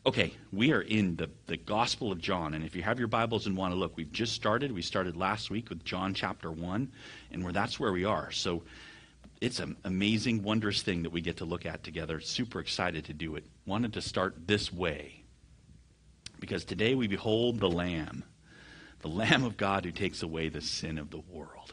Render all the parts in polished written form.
Okay, we are in the Gospel of John, and if you have your Bibles and want to look, we've just started. We started last week with John chapter 1, and that's where we are. So it's an amazing, wondrous thing that we get to look at together. Super excited to do it. Wanted to start this way, because today we behold the Lamb of God who takes away the sin of the world.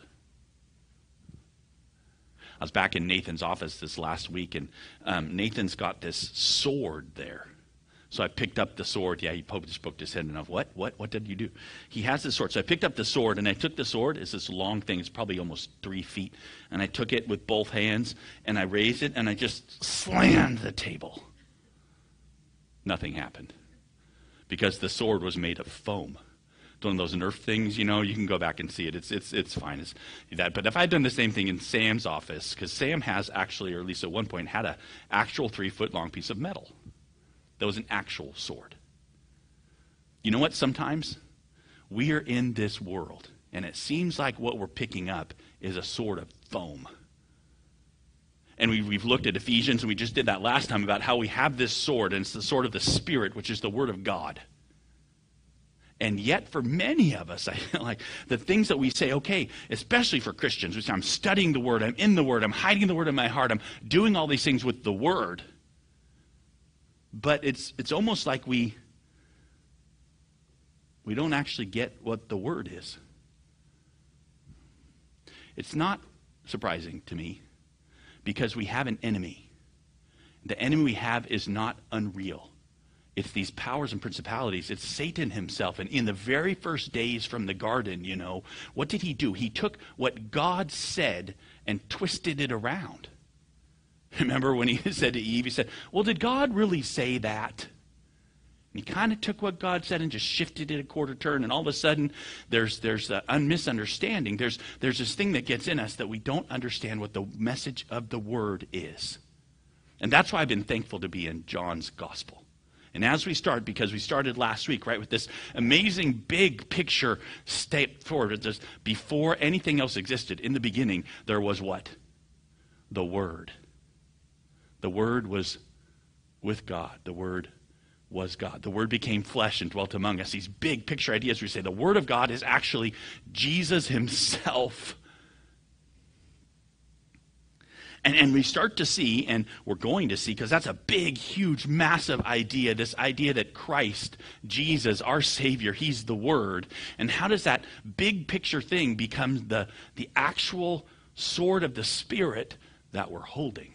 I was back in Nathan's office this last week, and Nathan's got this sword there. So I picked up the sword. Yeah, he just poked his head enough. What did you do? He has this sword. So I picked up the sword, and I took the sword. It's this long thing. It's probably almost 3 feet. And I took it with both hands, and I raised it, and I just slammed the table. Nothing happened. Because the sword was made of foam. One of those Nerf things, you can go back and see it. It's fine as that. But if I'd done the same thing in Sam's office, because Sam has actually, or at least at one point, had an actual 3-foot-long piece of metal. That was an actual sword. You know what? Sometimes we are in this world, and it seems like what we're picking up is a sword of foam. And we've looked at Ephesians, and we just did that last time about how we have this sword, and it's the sword of the Spirit, which is the Word of God. And yet, for many of us, I feel like the things that we say, okay, especially for Christians, we say, I'm studying the Word, I'm in the Word, I'm hiding the Word in my heart, I'm doing all these things with the Word. But it's almost like we don't actually get what the Word is. It's not surprising to me, because we have an enemy. The enemy we have is not unreal. It's these powers and principalities. It's Satan himself. And in the very first days from the garden, what did he do? He took what God said and twisted it around. Remember when he said to Eve, he said, well, did God really say that? And he kind of took what God said and just shifted it a quarter turn. And all of a sudden, there's a misunderstanding. There's this thing that gets in us that we don't understand what the message of the Word is. And that's why I've been thankful to be in John's Gospel. And as we start, because we started last week, right, with this amazing big picture step forward, just before anything else existed, in the beginning, there was what? The Word. The Word was with God. The Word was God. The Word became flesh and dwelt among us. These big picture ideas, we say the Word of God is actually Jesus himself. And we start to see, and we're going to see, because that's a big, huge, massive idea, this idea that Christ, Jesus, our Savior, he's the Word. And how does that big picture thing become the actual sword of the Spirit that we're holding?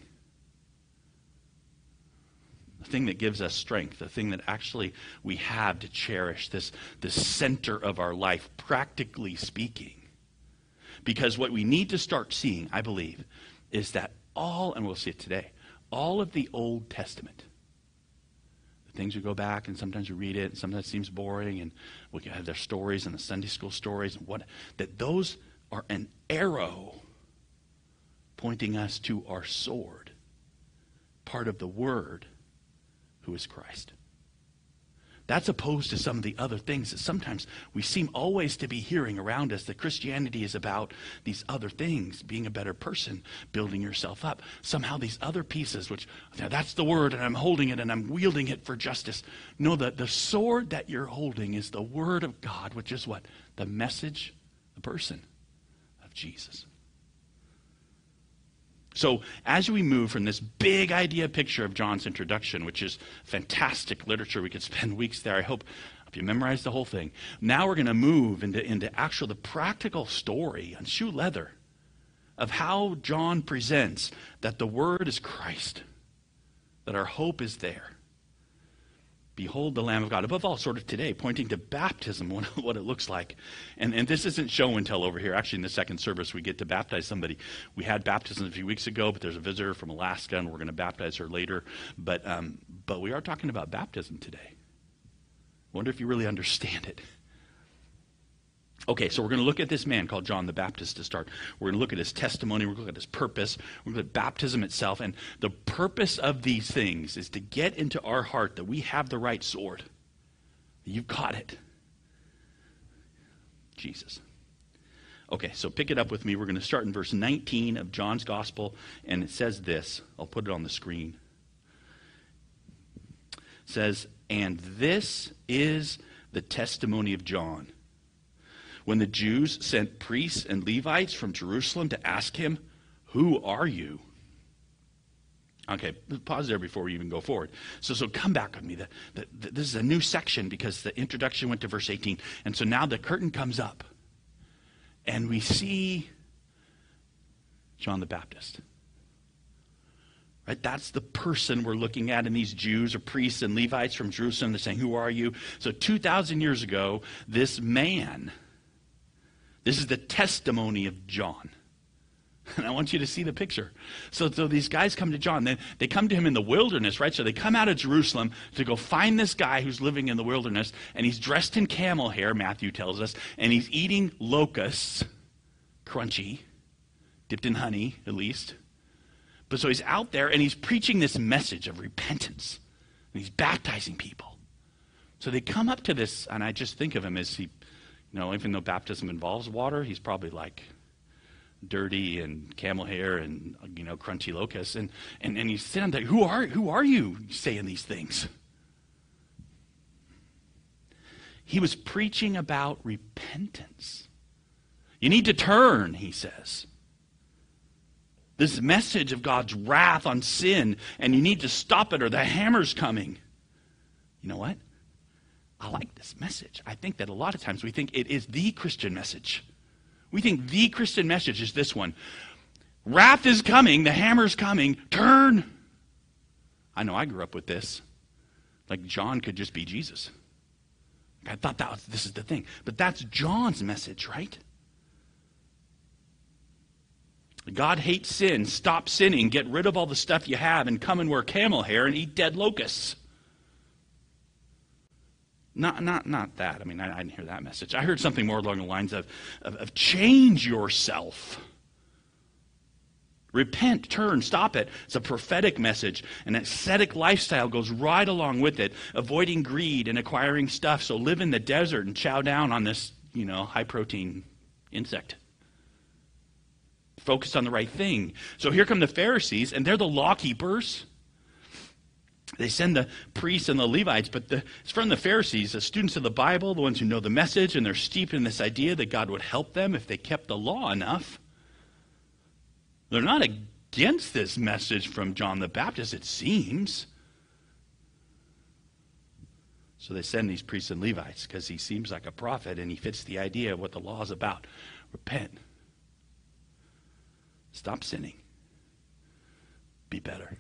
The thing that gives us strength, the thing that actually we have to cherish, this center of our life, practically speaking. Because what we need to start seeing, I believe, is that and we'll see it today, all of the Old Testament, the things we go back and sometimes we read it, and sometimes it seems boring, and we can have their stories and the Sunday school stories, and that those are an arrow pointing us to our sword, part of the Word, who is Christ. That's opposed to some of the other things that sometimes we seem always to be hearing around us, that Christianity is about these other things, being a better person, building yourself up. Somehow these other pieces, which, that's the Word, and I'm holding it, and I'm wielding it for justice. No, the sword that you're holding is the Word of God, which is what? The message, the person of Jesus. So as we move from this big idea picture of John's introduction, which is fantastic literature, we could spend weeks there. I hope you memorized the whole thing. Now we're going to move into the practical story on shoe leather of how John presents that the Word is Christ, that our hope is there. Behold the Lamb of God. Above all, sort of today, pointing to baptism, what it looks like. And this isn't show and tell over here. Actually, in the second service, we get to baptize somebody. We had baptism a few weeks ago, but there's a visitor from Alaska, and we're going to baptize her later. But we are talking about baptism today. I wonder if you really understand it. Okay, so we're going to look at this man called John the Baptist to start. We're going to look at his testimony. We're going to look at his purpose. We're going to look at baptism itself. And the purpose of these things is to get into our heart that we have the right sword. You've got it. Jesus. Okay, so pick it up with me. We're going to start in verse 19 of John's Gospel. And it says this. I'll put it on the screen. It says, And this is the testimony of John. When the Jews sent priests and Levites from Jerusalem to ask him, "Who are you?" Okay, pause there before we even go forward. So come back with me. This is a new section because the introduction went to verse 18. And so now the curtain comes up. And we see John the Baptist. Right? That's the person we're looking at in these Jews or priests and Levites from Jerusalem. They're saying, "Who are you?" So 2,000 years ago, this man, this is the testimony of John. And I want you to see the picture. So these guys come to John. They come to him in the wilderness, right? So they come out of Jerusalem to go find this guy who's living in the wilderness. And he's dressed in camel hair, Matthew tells us. And he's eating locusts, crunchy, dipped in honey at least. But so he's out there and he's preaching this message of repentance. And he's baptizing people. So they come up to this, and I just think of him as even though baptism involves water, he's probably like dirty and camel hair and crunchy locusts, and he's sitting there. Who are you saying these things? He was preaching about repentance. You need to turn, he says. This message of God's wrath on sin, and you need to stop it or the hammer's coming. You know what? I like this message. I think that a lot of times we think it is the Christian message. We think the Christian message is this one. Wrath is coming. The hammer's coming. Turn. I know I grew up with this. Like John could just be Jesus. I thought this is the thing. But that's John's message, right? God hates sin. Stop sinning. Get rid of all the stuff you have and come and wear camel hair and eat dead locusts. Not that. I mean, I didn't hear that message. I heard something more along the lines of change yourself. Repent, turn, stop it. It's a prophetic message. An ascetic lifestyle goes right along with it, avoiding greed and acquiring stuff. So live in the desert and chow down on this, high-protein insect. Focus on the right thing. So here come the Pharisees, and they're the law keepers. They send the priests and the Levites, but it's from the Pharisees, the students of the Bible, the ones who know the message, and they're steeped in this idea that God would help them if they kept the law enough. They're not against this message from John the Baptist, it seems. So they send these priests and Levites because he seems like a prophet and he fits the idea of what the law is about. Repent. Stop sinning. Be better.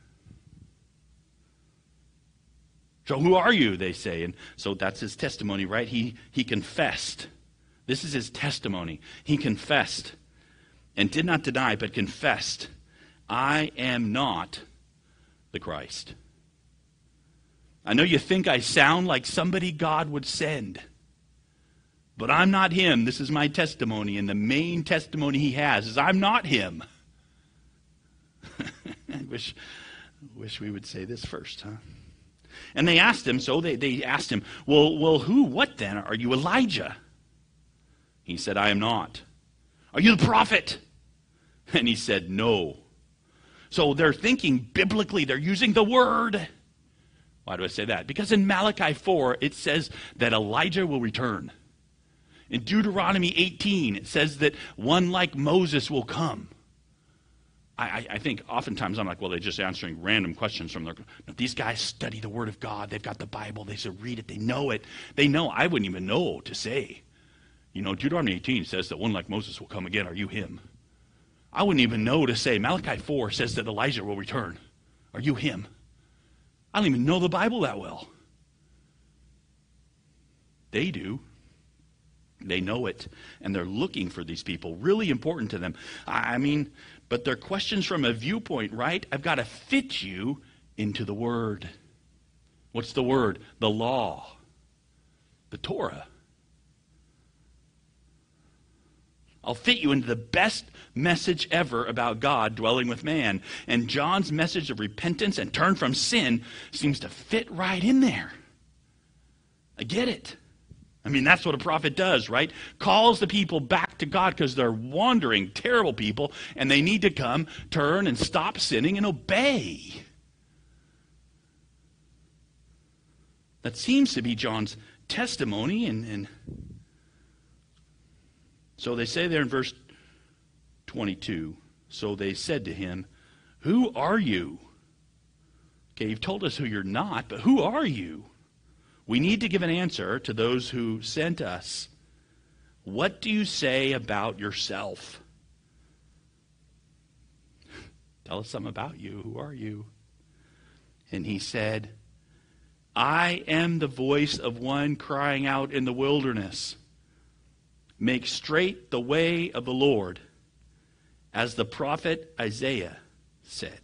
So who are you, they say. And so that's his testimony, right? He confessed. This is his testimony. He confessed and did not deny, but confessed, "I am not the Christ." I know you think I sound like somebody God would send, but I'm not him. This is my testimony, and the main testimony he has is I'm not him. I wish we would say this first, huh? And they asked him, they asked him, well, what then? Are you Elijah? He said, "I am not." "Are you the prophet?" And he said, "No." So they're thinking biblically, they're using the word. Why do I say that? Because in Malachi 4, it says that Elijah will return. In Deuteronomy 18, it says that one like Moses will come. I think oftentimes I'm like, well, they're just answering random questions from their... No, these guys study the Word of God. They've got the Bible. They should read it. They know it. They know. I wouldn't even know to say. Deuteronomy 18 says that one like Moses will come again. Are you him? I wouldn't even know to say. Malachi 4 says that Elijah will return. Are you him? I don't even know the Bible that well. They do. They know it, and they're looking for these people. Really important to them. But they're questions from a viewpoint, right? I've got to fit you into the Word. What's the Word? The law. The Torah. I'll fit you into the best message ever about God dwelling with man. And John's message of repentance and turn from sin seems to fit right in there. I get it. That's what a prophet does, right? Calls the people back to God because they're wandering, terrible people, and they need to come, turn, and stop sinning and obey. That seems to be John's testimony. And so they say there in verse 22, so they said to him, "Who are you?" Okay, you've told us who you're not, but who are you? We need to give an answer to those who sent us. What do you say about yourself? Tell us something about you. Who are you? And he said, I am the voice of one crying out in the wilderness. Make straight the way of the Lord, as the prophet Isaiah said.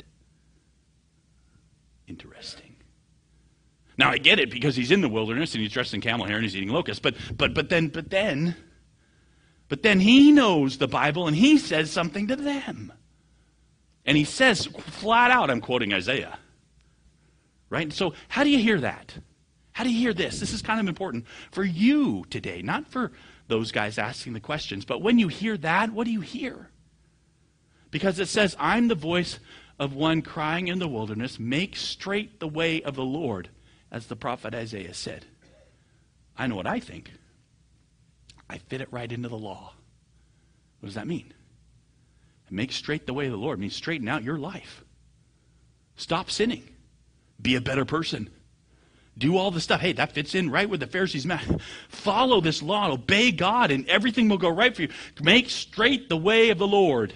Interesting. Now I get it because he's in the wilderness and he's dressed in camel hair and he's eating locusts. But then he knows the Bible and he says something to them. And he says flat out, I'm quoting Isaiah. Right? So how do you hear that? How do you hear this? This is kind of important for you today, not for those guys asking the questions. But when you hear that, what do you hear? Because it says, I'm the voice of one crying in the wilderness, make straight the way of the Lord, as the prophet Isaiah said. I know what I think. I fit it right into the law. What does that mean? Make straight the way of the Lord means straighten out your life. Stop sinning. Be a better person. Do all the stuff. Hey, that fits in right with the Pharisees' mouth. Follow this law. Obey God and everything will go right for you. Make straight the way of the Lord.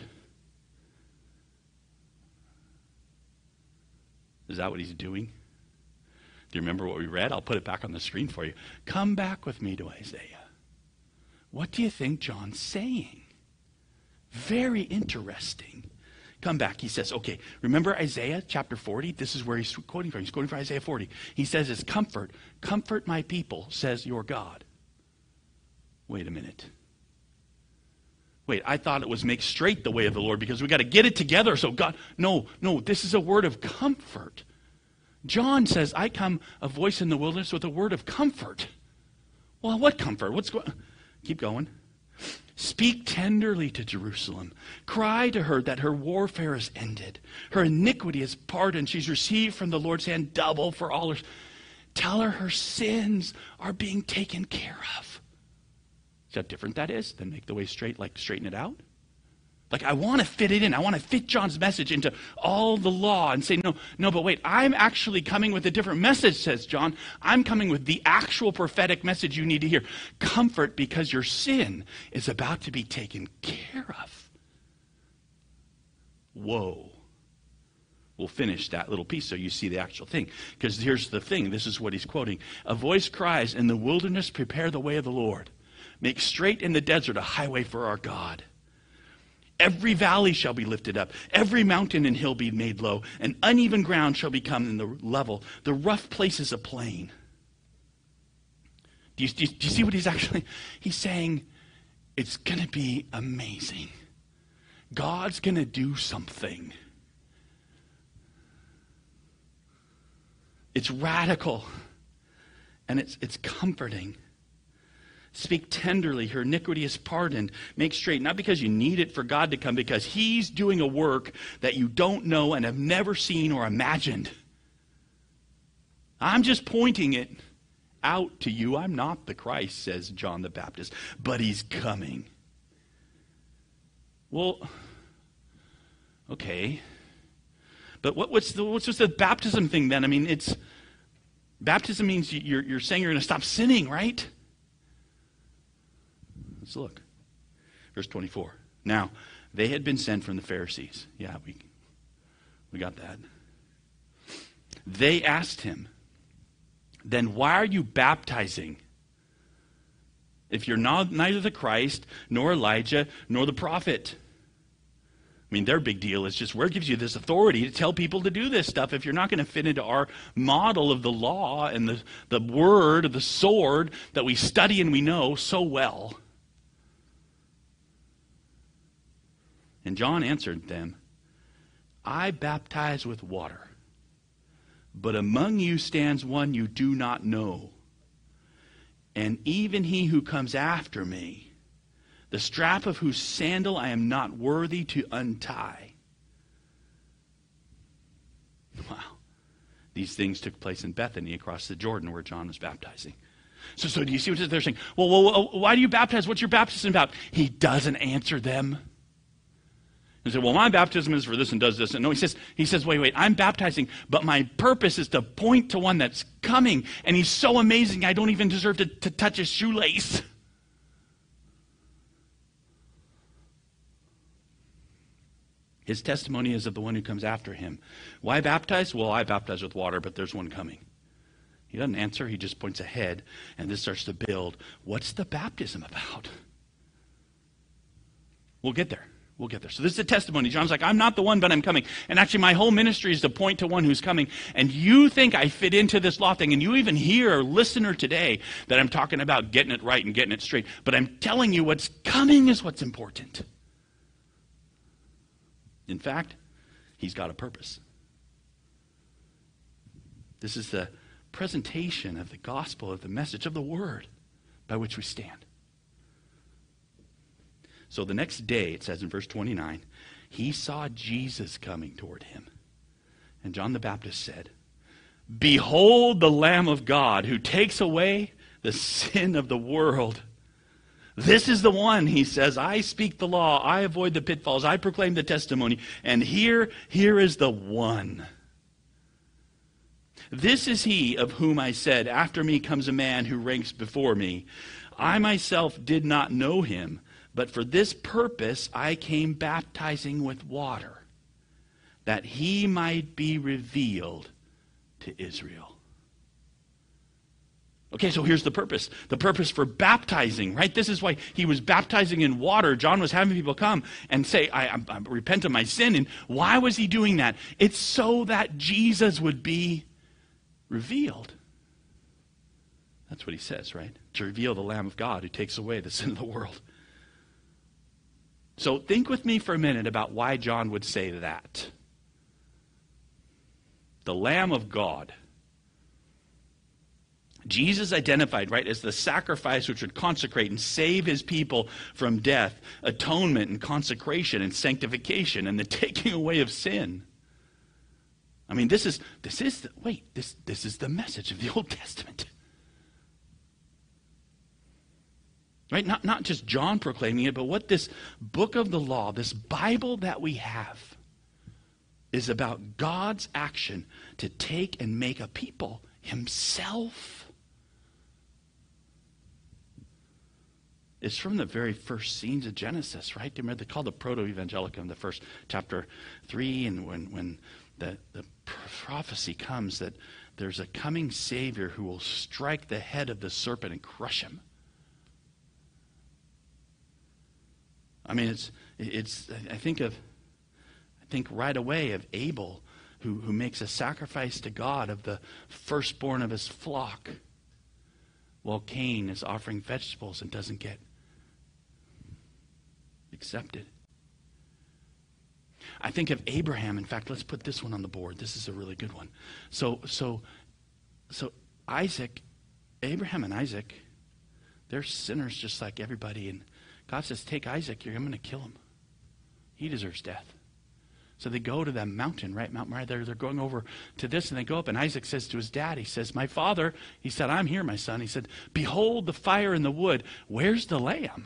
Is that what he's doing? Do you remember what we read? I'll put it back on the screen for you. Come back with me to Isaiah. What do you think John's saying? Very interesting. Come back. He says, okay, remember Isaiah chapter 40? This is where he's quoting from. He's quoting from Isaiah 40. He says, it's comfort. Comfort my people, says your God. Wait a minute. Wait, I thought it was make straight the way of the Lord because we got to get it together. So God, no, this is a word of comfort. John says, I come a voice in the wilderness with a word of comfort. Well, what comfort? What's going? Keep going. Speak tenderly to Jerusalem. Cry to her that her warfare is ended. Her iniquity is pardoned. She's received from the Lord's hand double for all her. Tell her sins are being taken care of. See how different that is than make the way straight, like straighten it out? Like I want to fit it in. I want to fit John's message into all the law and say, no, but wait, I'm actually coming with a different message, says John. I'm coming with the actual prophetic message you need to hear. Comfort because your sin is about to be taken care of. Whoa. We'll finish that little piece so you see the actual thing. Because here's the thing. This is what he's quoting. A voice cries, in the wilderness, prepare the way of the Lord. Make straight in the desert a highway for our God. Every valley shall be lifted up. Every mountain and hill be made low. And uneven ground shall become in the level. The rough places a plain. Do you see what he's saying? It's going to be amazing. God's going to do something. It's radical. And it's comforting. Speak tenderly, her iniquity is pardoned. Make straight, not because you need it for God to come, because he's doing a work that you don't know and have never seen or imagined. I'm just pointing it out to you. I'm not the Christ, says John the Baptist, but he's coming. Well, okay. But what's the baptism thing then? I mean, baptism means you're saying you're going to stop sinning, right? Let's look. Verse 24. Now, they had been sent from the Pharisees. Yeah, we got that. They asked him, then why are you baptizing? If you're neither the Christ, nor Elijah, nor the prophet. I mean, their big deal is just where gives you this authority to tell people to do this stuff if you're not going to fit into our model of the law and the word of the sword that we study and we know so well. And John answered them, I baptize with water, but among you stands one you do not know. And even he who comes after me, the strap of whose sandal I am not worthy to untie. Wow. These things took place in Bethany across the Jordan where John was baptizing. So do you see what they're saying? Well, why do you baptize? What's your baptism about? He doesn't answer them. He said, well, my baptism is for this and does this. And no, he says, wait, I'm baptizing, but my purpose is to point to one that's coming, and he's so amazing I don't even deserve to touch his shoelace. His testimony is of the one who comes after him. Why baptize? Well, I baptize with water, but there's one coming. He doesn't answer. He just points ahead, and this starts to build. What's the baptism about? We'll get there. So this is a testimony. John's like, I'm not the one, but I'm coming. And actually, my whole ministry is to point to one who's coming. And you think I fit into this law thing, and you even hear, listener today, that I'm talking about getting it right and getting it straight. But I'm telling you what's coming is what's important. In fact, he's got a purpose. This is the presentation of the gospel, of the message of the word by which we stand. So the next day, it says in verse 29, he saw Jesus coming toward him. And John the Baptist said, behold the Lamb of God who takes away the sin of the world. This is the one, he says, I speak the law, I avoid the pitfalls, I proclaim the testimony, and here is the one. This is he of whom I said, after me comes a man who ranks before me. I myself did not know him, but for this purpose I came baptizing with water, that he might be revealed to Israel. Okay, so here's the purpose. The purpose for baptizing, right? This is why he was baptizing in water. John was having people come and say, I repent of my sin. And why was he doing that? It's so that Jesus would be revealed. That's what he says, right? To reveal the Lamb of God who takes away the sin of the world. So think with me for a minute about why John would say that. The Lamb of God. Jesus identified, right, as the sacrifice which would consecrate and save his people from death, atonement and consecration and sanctification and the taking away of sin. I mean, this is the message of the Old Testament. Right? Not just John proclaiming it, but what this book of the law, this Bible that we have, is about God's action to take and make a people himself. It's from the very first scenes of Genesis, right? Do you remember they call the Proto-Evangelicum, the first chapter 3, and when the prophecy comes that there's a coming Savior who will strike the head of the serpent and crush him. I mean, I think right away of Abel, who makes a sacrifice to God of the firstborn of his flock, while Cain is offering vegetables and doesn't get accepted. I think of Abraham. In fact, let's put this one on the board. This is a really good one. So Isaac, Abraham and Isaac, they're sinners just like everybody. And God says, take Isaac, I'm going to kill him. He deserves death. So they go to that mountain, right? Mount Moriah. They're going over to this, and they go up, and Isaac says to his dad, he says, my father, he said, I'm here, my son. He said, behold the fire and the wood. Where's the lamb?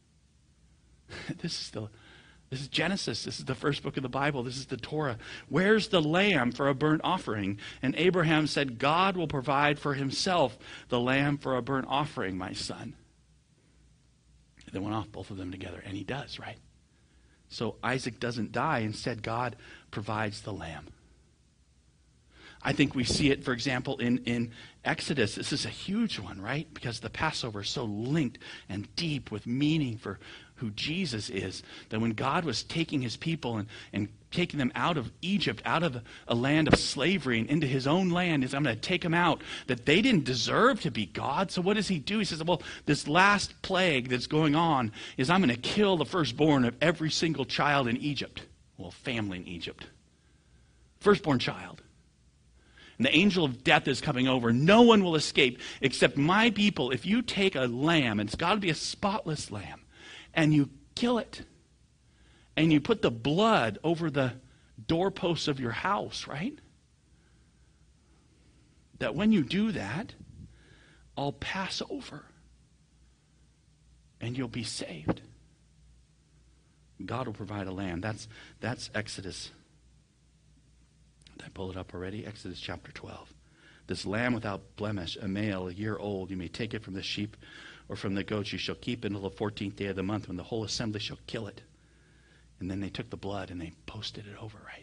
This is Genesis. This is the first book of the Bible. This is the Torah. Where's the lamb for a burnt offering? And Abraham said, God will provide for himself the lamb for a burnt offering, my son. They went off, both of them together, and he does, right? So Isaac doesn't die. Instead, God provides the lamb. I think we see it, for example, in Exodus. This is a huge one, right? Because the Passover is so linked and deep with meaning for who Jesus is, that when God was taking his people and taking them out of Egypt, out of a land of slavery and into his own land, I'm going to take them out, that they didn't deserve to be God. So what does he do? He says, well, this last plague that's going on is I'm going to kill the firstborn of every single child in Egypt. Well, family in Egypt. Firstborn child. And the angel of death is coming over. No one will escape except my people. If you take a lamb, and it's got to be a spotless lamb, and you kill it, and you put the blood over the doorposts of your house, right? that when you do that, I'll pass over and you'll be saved. God will provide a lamb. That's Exodus. Did I pull it up already? Exodus chapter 12. This lamb without blemish, a male, a year old, you may take it from the sheep or from the goats. You shall keep it until the 14th day of the month, when the whole assembly shall kill it. And then they took the blood and they posted it over, right?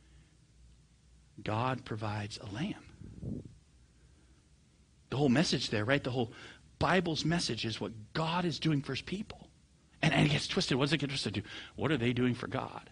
God provides a lamb. The whole message there, right? The whole Bible's message is what God is doing for his people. And it gets twisted. What does it get twisted to? What are they doing for God?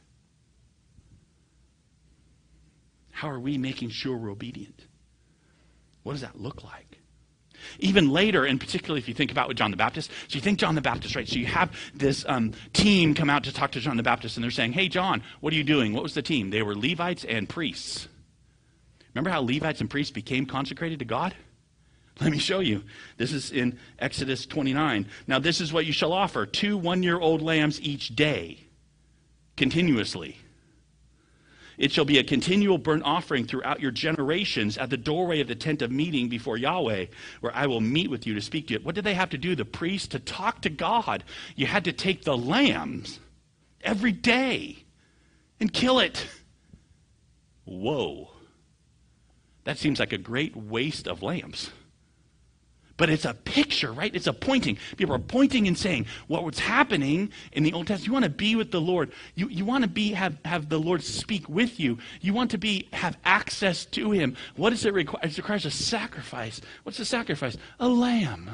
How are we making sure we're obedient? What does that look like? Even later, and particularly if you think about with John the Baptist, so you think John the Baptist, right? So you have this team come out to talk to John the Baptist, and they're saying, hey, John, what are you doing? What was the team? They were Levites and priests. Remember how Levites and priests became consecrated to God? Let me show you. This is in Exodus 29. Now this is what you shall offer: 2 one-year-old lambs each day, continuously. It shall be a continual burnt offering throughout your generations at the doorway of the tent of meeting before Yahweh, where I will meet with you to speak to you. What did they have to do, the priests, to talk to God? You had to take the lambs every day and kill it. Whoa. That seems like a great waste of lambs. But it's a picture, right? It's a pointing. People are pointing and saying what was happening in the Old Testament. You want to be with the Lord. You want to have the Lord speak with you. You want to have access to him. What does it require? It requires a sacrifice. What's the sacrifice? A lamb.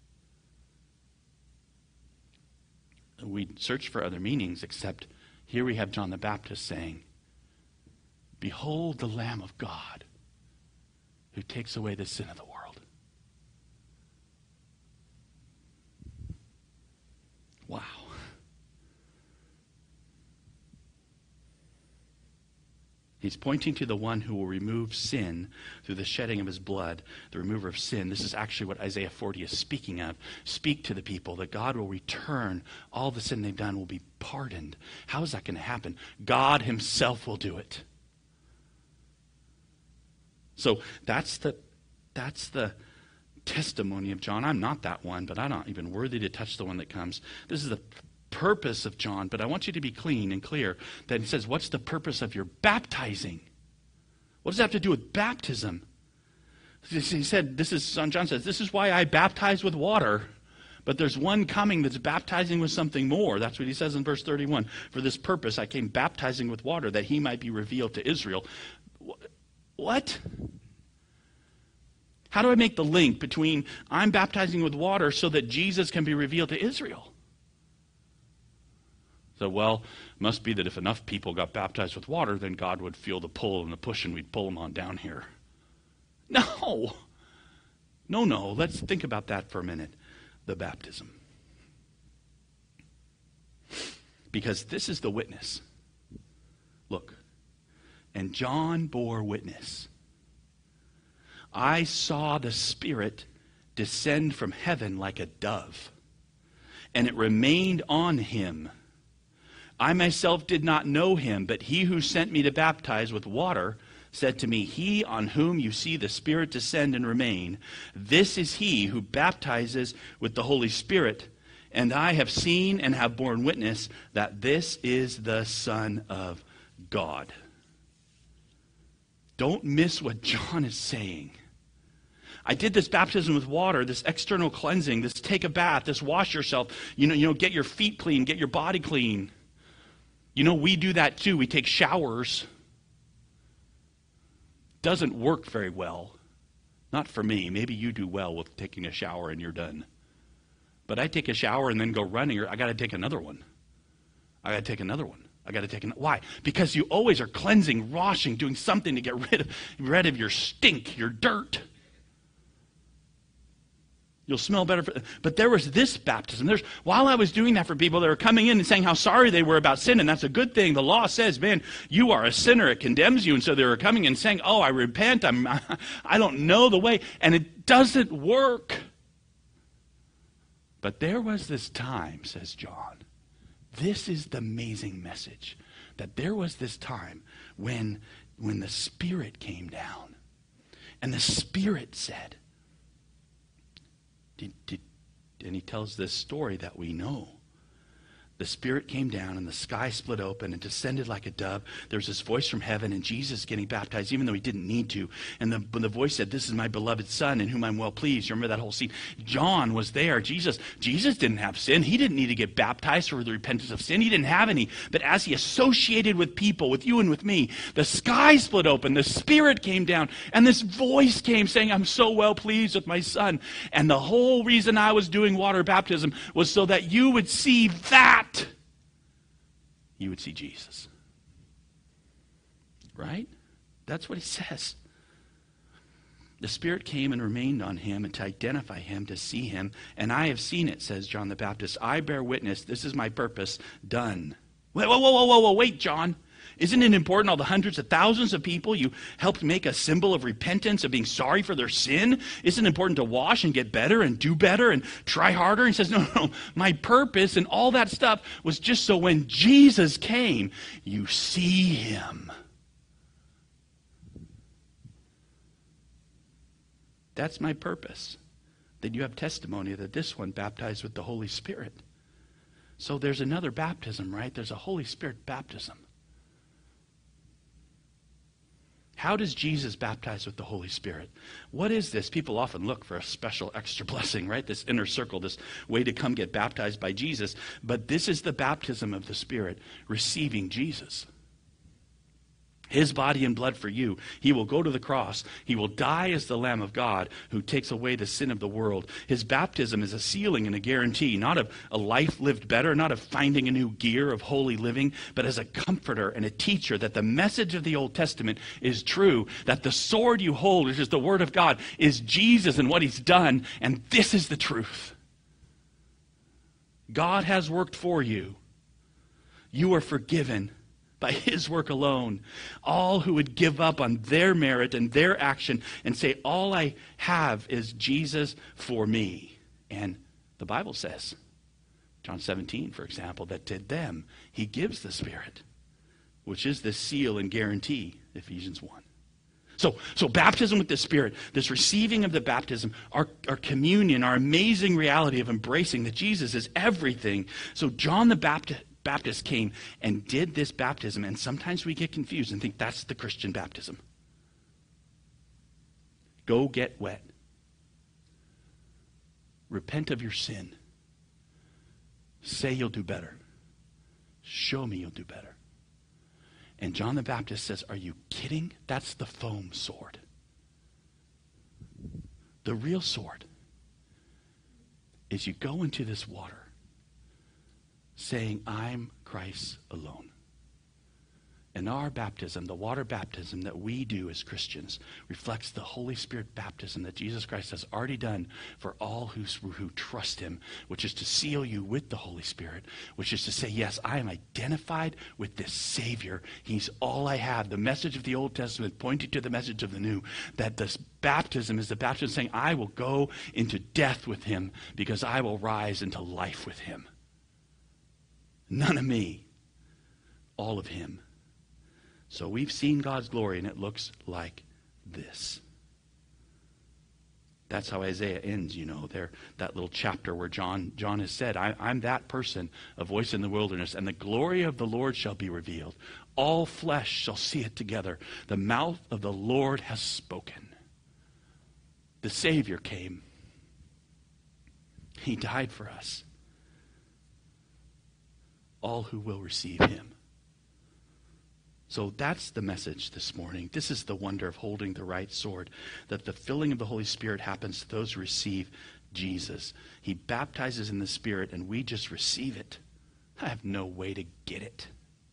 We search for other meanings, except here we have John the Baptist saying, behold the Lamb of God who takes away the sin of the world. Wow. He's pointing to the one who will remove sin through the shedding of his blood, the remover of sin. This is actually what Isaiah 40 is speaking of. Speak to the people that God will return. All the sin they've done will be pardoned. How is that going to happen? God himself will do it. So that's the testimony of John. I'm not that one, but I'm not even worthy to touch the one that comes. This is the purpose of John, but I want you to be clean and clear that he says, what's the purpose of your baptizing? What does that have to do with baptism? He said, John says, this is why I baptize with water, but there's one coming that's baptizing with something more. That's what he says in verse 31. For this purpose I came baptizing with water, that he might be revealed to Israel. What? How do I make the link between I'm baptizing with water so that Jesus can be revealed to Israel? So, well, must be that if enough people got baptized with water, then God would feel the pull and the push and we'd pull them on down here. No. No. Let's think about that for a minute. The baptism. Because this is the witness. Look. And John bore witness. I saw the Spirit descend from heaven like a dove, and it remained on him. I myself did not know him, but he who sent me to baptize with water said to me, he on whom you see the Spirit descend and remain, this is he who baptizes with the Holy Spirit. And I have seen and have borne witness that this is the Son of God. Don't miss what John is saying. I did this baptism with water, this external cleansing, this take a bath, this wash yourself, get your feet clean, get your body clean. We do that too. We take showers. Doesn't work very well. Not for me. Maybe you do well with taking a shower and you're done. But I take a shower and then go running, or I got to take another one. Why? Because you always are cleansing, washing, doing something to get rid of your stink, your dirt. You'll smell better. But there was this baptism. While I was doing that for people, they were coming in and saying how sorry they were about sin, and that's a good thing. The law says, man, you are a sinner. It condemns you. And so they were coming and saying, oh, I repent. I don't know the way. And it doesn't work. But there was this time, says John. This is the amazing message. That there was this time when the Spirit came down. And the Spirit said, and he tells this story that we know. The Spirit came down and the sky split open and descended like a dove. There was this voice from heaven and Jesus getting baptized even though he didn't need to. And the voice said, "This is my beloved Son in whom I'm well pleased." You remember that whole scene? John was there. Jesus didn't have sin. He didn't need to get baptized for the repentance of sin. He didn't have any. But as he associated with people, with you and with me, the sky split open. The Spirit came down and this voice came saying, "I'm so well pleased with my Son." And the whole reason I was doing water baptism was so that you would see that. You would see Jesus. Right? That's what he says. The Spirit came and remained on him and to identify him, to see him. And I have seen it, says John the Baptist. I bear witness. This is my purpose. Done. Whoa, wait, John. Isn't it important all the hundreds of thousands of people you helped make a symbol of repentance, of being sorry for their sin? Isn't it important to wash and get better and do better and try harder? And he says, no, my purpose and all that stuff was just so when Jesus came, you see him. That's my purpose. That you have testimony that this one baptized with the Holy Spirit. So there's another baptism, right? There's a Holy Spirit baptism. How does Jesus baptize with the Holy Spirit? What is this? People often look for a special extra blessing, right? This inner circle, this way to come get baptized by Jesus. But this is the baptism of the Spirit, receiving Jesus. His body and blood for you. He will go to the cross. He will die as the Lamb of God who takes away the sin of the world. His baptism is a sealing and a guarantee, not of a life lived better, not of finding a new gear of holy living, but as a comforter and a teacher that the message of the Old Testament is true, that the sword you hold, which is the Word of God, is Jesus and what he's done, and this is the truth. God has worked for you. You are forgiven by his work alone. All who would give up on their merit and their action and say, all I have is Jesus for me. And the Bible says, John 17, for example, that to them he gives the Spirit, which is the seal and guarantee, Ephesians 1. So baptism with the Spirit, this receiving of the baptism, our communion, our amazing reality of embracing that Jesus is everything. So John the Baptist came and did this baptism, and sometimes we get confused and think that's the Christian baptism. Go get wet. Repent of your sin. Say you'll do better. Show me you'll do better. And John the Baptist says, are you kidding? That's the foam sword. The real sword is you go into this water saying, I'm Christ alone. And our baptism, the water baptism that we do as Christians, reflects the Holy Spirit baptism that Jesus Christ has already done for all who trust him, which is to seal you with the Holy Spirit, which is to say, yes, I am identified with this Savior. He's all I have. The message of the Old Testament pointing to the message of the New, that this baptism is the baptism saying, I will go into death with him because I will rise into life with him. None of me, all of him. So we've seen God's glory, and it looks like this. That's how Isaiah ends, there, that little chapter where John has said, I'm that person, a voice in the wilderness, and the glory of the Lord shall be revealed. All flesh shall see it together. The mouth of the Lord has spoken. The Savior came. He died for us. All who will receive him. So that's the message this morning. This is the wonder of holding the right sword, that the filling of the Holy Spirit happens to those who receive Jesus. He baptizes in the Spirit, and we just receive it. I have no way to get it.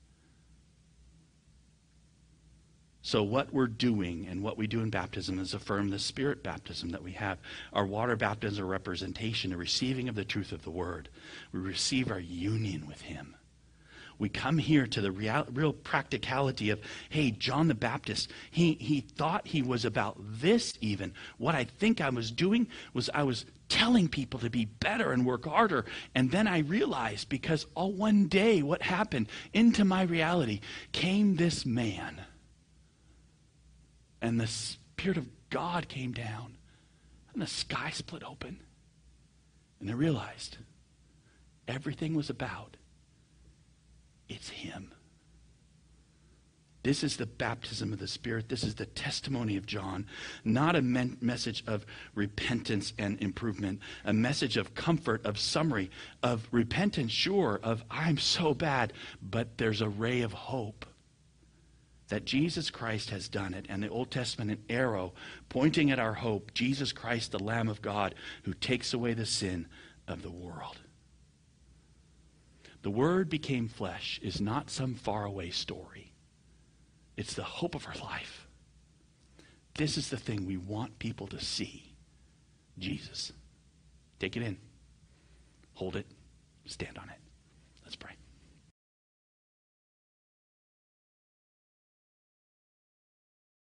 So what we're doing and what we do in baptism is affirm the Spirit baptism that we have. Our water baptism is a representation, a receiving of the truth of the Word. We receive our union with him. We come here to the real practicality of, hey, John the Baptist, he thought he was about this even. What I think I was doing was I was telling people to be better and work harder. And then I realized, because all one day what happened into my reality came this man. And the Spirit of God came down, and the sky split open. And they realized everything was about, it's him. This is the baptism of the Spirit. This is the testimony of John. Not a message of repentance and improvement. A message of comfort, of summary, of repentance, sure, of I'm so bad. But there's a ray of hope that Jesus Christ has done it. And the Old Testament, an arrow pointing at our hope. Jesus Christ, the Lamb of God, who takes away the sin of the world. The Word became flesh is not some faraway story. It's the hope of our life. This is the thing we want people to see. Jesus. Take it in. Hold it. Stand on it. Let's pray.